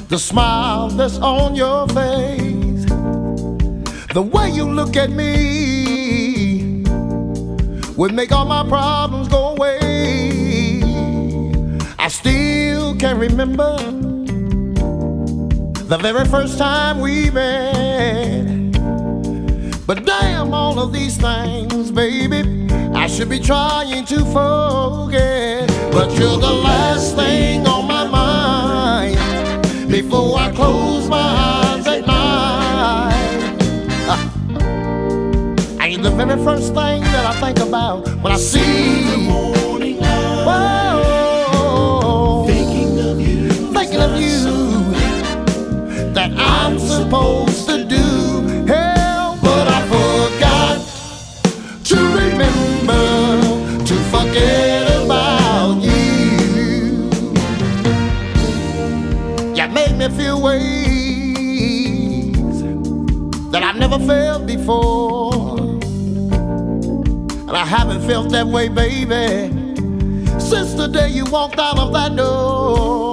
the smile that's on your face, the way you look at me would make all my problems go away. I still can remember the very first time we met. But damn all of these things, baby, I should be trying to forget. But you're the last thing on my mind before I close my eyes at night. Ain't the very first thing that I think about when I see the morning light. Whoa, Thinking of you, that I'm supposed to do. Hell, but I forgot to remember to forget about you. You made me feel ways that I've never felt before, and I haven't felt that way, baby, since the day you walked out of that door.